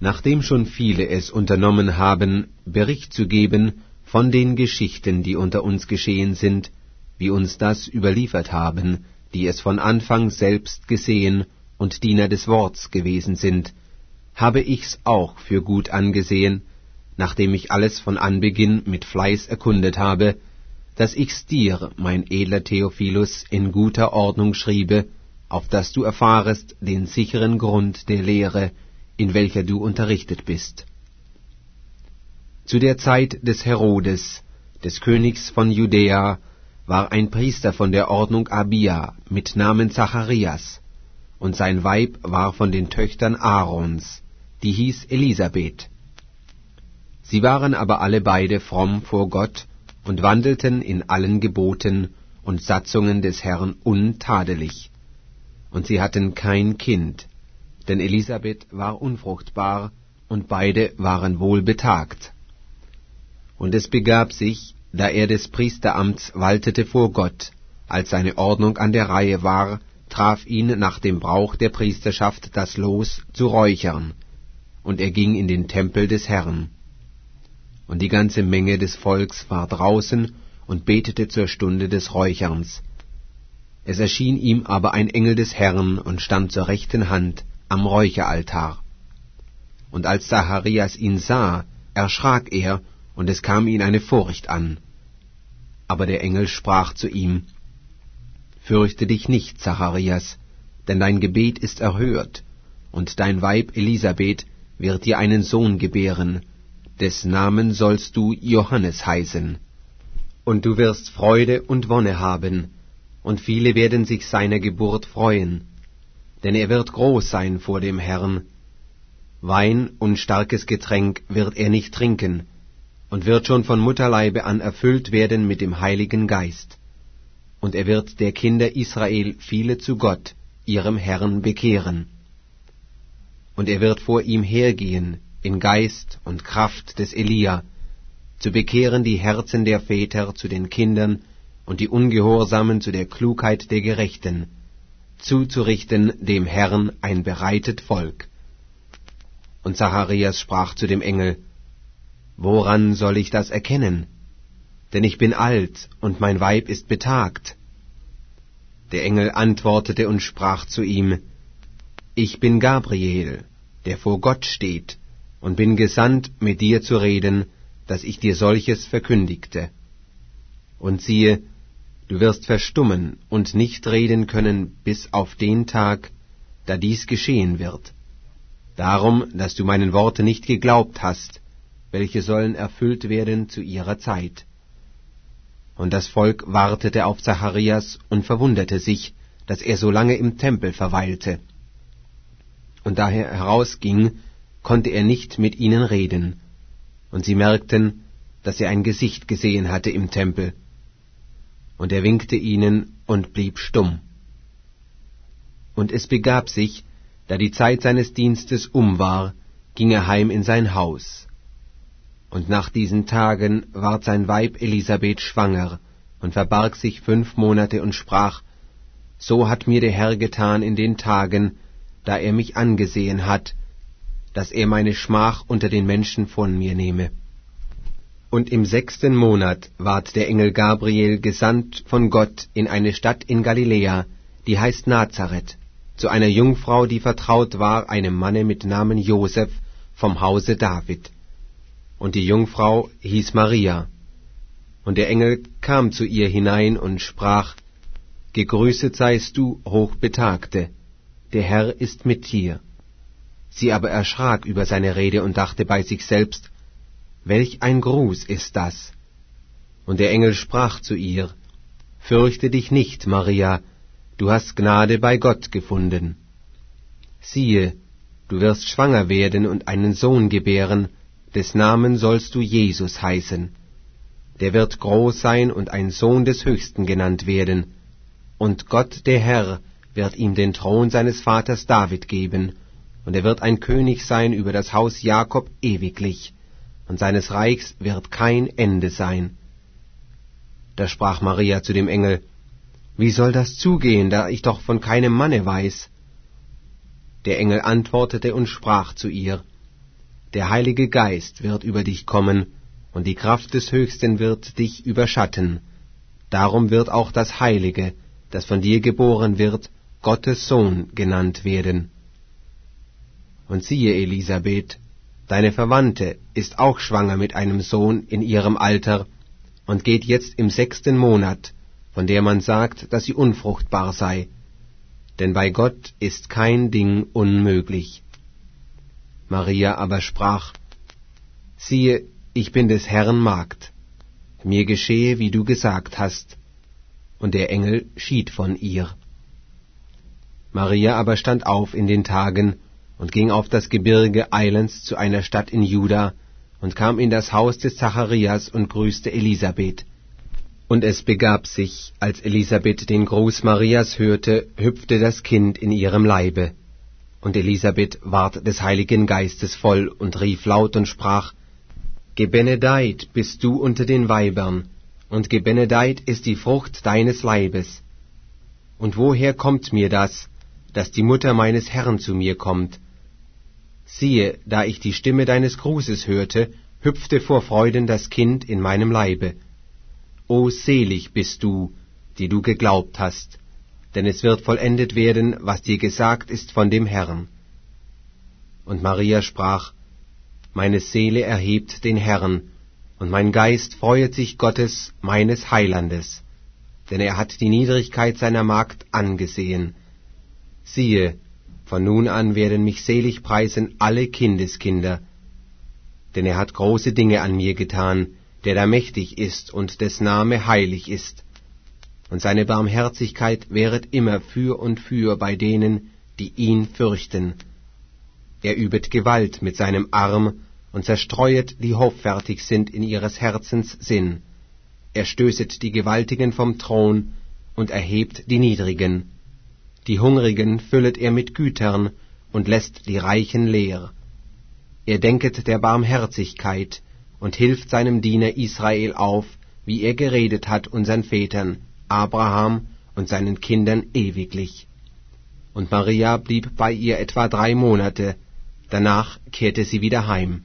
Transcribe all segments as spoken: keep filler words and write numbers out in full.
Nachdem schon viele es unternommen haben, Bericht zu geben von den Geschichten, die unter uns geschehen sind, wie uns das überliefert haben, die es von Anfang selbst gesehen und Diener des Worts gewesen sind, habe ich's auch für gut angesehen, nachdem ich alles von Anbeginn mit Fleiß erkundet habe, dass ich's dir, mein edler Theophilus, in guter Ordnung schriebe, auf dass du erfahrest den sicheren Grund der Lehre, in welcher du unterrichtet bist. Zu der Zeit des Herodes, des Königs von Judäa, war ein Priester von der Ordnung Abia mit Namen Zacharias, und sein Weib war von den Töchtern Aarons, die hieß Elisabeth. Sie waren aber alle beide fromm vor Gott und wandelten in allen Geboten und Satzungen des Herrn untadelig. Und sie hatten kein Kind, denn Elisabeth war unfruchtbar, und beide waren wohlbetagt. Und es begab sich, da er des Priesteramts waltete vor Gott, als seine Ordnung an der Reihe war, traf ihn nach dem Brauch der Priesterschaft das Los zu räuchern, und er ging in den Tempel des Herrn. Und die ganze Menge des Volks war draußen und betete zur Stunde des Räucherns. Es erschien ihm aber ein Engel des Herrn und stand zur rechten Hand am Räucheraltar. Und als Zacharias ihn sah, erschrak er, und es kam ihn eine Furcht an. Aber der Engel sprach zu ihm: Fürchte dich nicht, Zacharias, denn dein Gebet ist erhört, und dein Weib Elisabeth wird dir einen Sohn gebären, des Namen sollst du Johannes heißen. Und du wirst Freude und Wonne haben, und viele werden sich seiner Geburt freuen, denn er wird groß sein vor dem Herrn. Wein und starkes Getränk wird er nicht trinken, und wird schon von Mutterleibe an erfüllt werden mit dem Heiligen Geist. Und er wird der Kinder Israel viele zu Gott, ihrem Herrn, bekehren. Und er wird vor ihm hergehen, in Geist und Kraft des Elia, zu bekehren die Herzen der Väter zu den Kindern und die Ungehorsamen zu der Klugheit der Gerechten, zuzurichten dem Herrn ein bereitet Volk. Und Zacharias sprach zu dem Engel: Woran soll ich das erkennen? Denn ich bin alt, und mein Weib ist betagt. Der Engel antwortete und sprach zu ihm: Ich bin Gabriel, der vor Gott steht, und bin gesandt, mit dir zu reden, dass ich dir solches verkündigte. Und siehe, du wirst verstummen und nicht reden können bis auf den Tag, da dies geschehen wird. Darum, dass du meinen Worten nicht geglaubt hast, welche sollen erfüllt werden zu ihrer Zeit. Und das Volk wartete auf Zacharias und verwunderte sich, dass er so lange im Tempel verweilte. Und da er herausging, konnte er nicht mit ihnen reden, und sie merkten, dass er ein Gesicht gesehen hatte im Tempel. Und er winkte ihnen und blieb stumm. Und es begab sich, da die Zeit seines Dienstes um war, ging er heim in sein Haus. Und nach diesen Tagen ward sein Weib Elisabeth schwanger und verbarg sich fünf Monate und sprach: So hat mir der Herr getan in den Tagen, da er mich angesehen hat, dass er meine Schmach unter den Menschen von mir nehme. Und im sechsten Monat ward der Engel Gabriel gesandt von Gott in eine Stadt in Galiläa, die heißt Nazareth, zu einer Jungfrau, die vertraut war einem Manne mit Namen Joseph vom Hause David. Und die Jungfrau hieß Maria. Und der Engel kam zu ihr hinein und sprach: Gegrüßet seist du, Hochbetagte, der Herr ist mit dir. Sie aber erschrak über seine Rede und dachte bei sich selbst: Welch ein Gruß ist das? Und der Engel sprach zu ihr: Fürchte dich nicht, Maria, du hast Gnade bei Gott gefunden. Siehe, du wirst schwanger werden und einen Sohn gebären, des Namen sollst du Jesus heißen. Der wird groß sein und ein Sohn des Höchsten genannt werden. Und Gott, der Herr, wird ihm den Thron seines Vaters David geben, und er wird ein König sein über das Haus Jakob ewiglich, und seines Reichs wird kein Ende sein. Da sprach Maria zu dem Engel: Wie soll das zugehen, da ich doch von keinem Manne weiß? Der Engel antwortete und sprach zu ihr: Der Heilige Geist wird über dich kommen, und die Kraft des Höchsten wird dich überschatten. Darum wird auch das Heilige, das von dir geboren wird, Gottes Sohn genannt werden. Und siehe, Elisabeth, deine Verwandte ist auch schwanger mit einem Sohn in ihrem Alter und geht jetzt im sechsten Monat, von der man sagt, dass sie unfruchtbar sei. Denn bei Gott ist kein Ding unmöglich. Maria aber sprach, siehe, ich bin des Herrn Magd, mir geschehe, wie du gesagt hast. Und der Engel schied von ihr. Maria aber stand auf in den Tagen und ging auf das Gebirge eilends zu einer Stadt in Juda und kam in das Haus des Zacharias und grüßte Elisabeth. Und es begab sich, als Elisabeth den Gruß Marias hörte, hüpfte das Kind in ihrem Leibe. Und Elisabeth ward des Heiligen Geistes voll und rief laut und sprach, Gebenedeit bist du unter den Weibern, und gebenedeit ist die Frucht deines Leibes. Und woher kommt mir das, dass die Mutter meines Herrn zu mir kommt? Siehe, da ich die Stimme deines Grußes hörte, hüpfte vor Freuden das Kind in meinem Leibe. O selig bist du, die du geglaubt hast, denn es wird vollendet werden, was dir gesagt ist von dem Herrn. Und Maria sprach, meine Seele erhebt den Herrn, und mein Geist freuet sich Gottes, meines Heilandes, denn er hat die Niedrigkeit seiner Magd angesehen. Siehe, von nun an werden mich selig preisen alle Kindeskinder, denn er hat große Dinge an mir getan, der da mächtig ist und des Name heilig ist. Und seine Barmherzigkeit währet immer für und für bei denen, die ihn fürchten. Er übet Gewalt mit seinem Arm und zerstreuet, die hoffärtig sind in ihres Herzens Sinn. Er stößet die Gewaltigen vom Thron und erhebt die Niedrigen. Die Hungrigen füllet er mit Gütern und lässt die Reichen leer. Er denket der Barmherzigkeit und hilft seinem Diener Israel auf, wie er geredet hat unseren Vätern, Abraham und seinen Kindern ewiglich. Und Maria blieb bei ihr etwa drei Monate, danach kehrte sie wieder heim.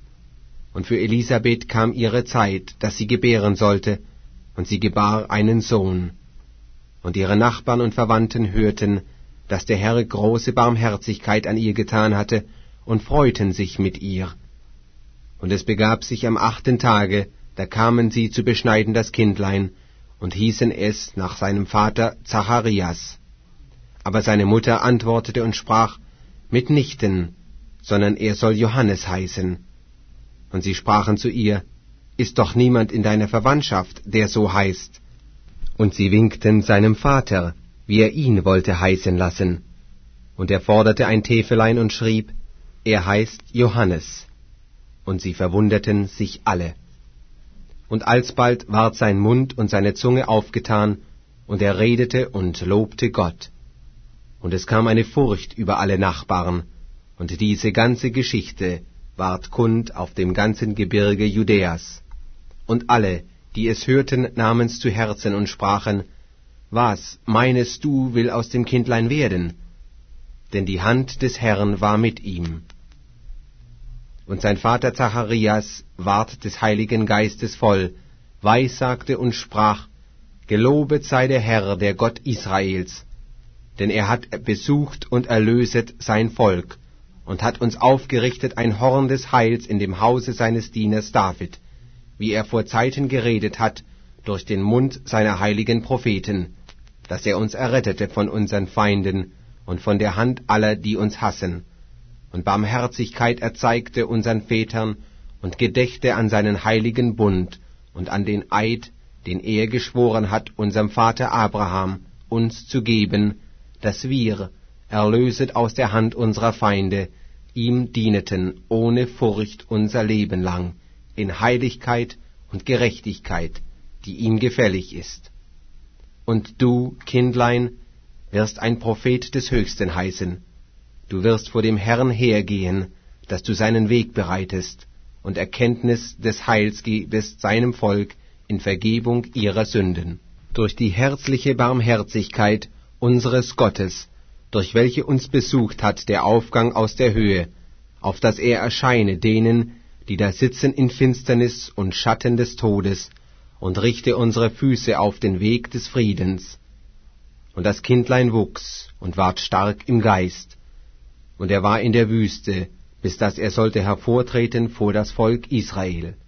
Und für Elisabeth kam ihre Zeit, dass sie gebären sollte, und sie gebar einen Sohn. Und ihre Nachbarn und Verwandten hörten, dass der Herr große Barmherzigkeit an ihr getan hatte, und freuten sich mit ihr. Und es begab sich am achten Tage, da kamen sie zu beschneiden das Kindlein, und hießen es nach seinem Vater Zacharias. Aber seine Mutter antwortete und sprach, mitnichten, sondern er soll Johannes heißen. Und sie sprachen zu ihr, ist doch niemand in deiner Verwandtschaft, der so heißt. Und sie winkten seinem Vater, wie er ihn wollte heißen lassen. Und er forderte ein Täfelein und schrieb, er heißt Johannes. Und sie verwunderten sich alle. Und alsbald ward sein Mund und seine Zunge aufgetan, und er redete und lobte Gott. Und es kam eine Furcht über alle Nachbarn, und diese ganze Geschichte ward kund auf dem ganzen Gebirge Judäas. Und alle, die es hörten, nahmen's zu Herzen und sprachen, was, meinest du, will aus dem Kindlein werden? Denn die Hand des Herrn war mit ihm. Und sein Vater Zacharias ward des Heiligen Geistes voll, weissagte und sprach, gelobet sei der Herr, der Gott Israels, denn er hat besucht und erlöset sein Volk, und hat uns aufgerichtet ein Horn des Heils in dem Hause seines Dieners David, wie er vor Zeiten geredet hat durch den Mund seiner heiligen Propheten, dass er uns errettete von unseren Feinden und von der Hand aller, die uns hassen, und Barmherzigkeit erzeigte unseren Vätern und gedächte an seinen heiligen Bund und an den Eid, den er geschworen hat, unserem Vater Abraham, uns zu geben, dass wir, erlöset aus der Hand unserer Feinde, ihm dieneten ohne Furcht unser Leben lang, in Heiligkeit und Gerechtigkeit, die ihm gefällig ist. Und du, Kindlein, wirst ein Prophet des Höchsten heißen. Du wirst vor dem Herrn hergehen, dass du seinen Weg bereitest und Erkenntnis des Heils gebest seinem Volk in Vergebung ihrer Sünden. Durch die herzliche Barmherzigkeit unseres Gottes, durch welche uns besucht hat der Aufgang aus der Höhe, auf dass er erscheine denen, die da sitzen in Finsternis und Schatten des Todes, und richte unsere Füße auf den Weg des Friedens. Und das Kindlein wuchs und ward stark im Geist, und er war in der Wüste, bis dass er sollte hervortreten vor das Volk Israel.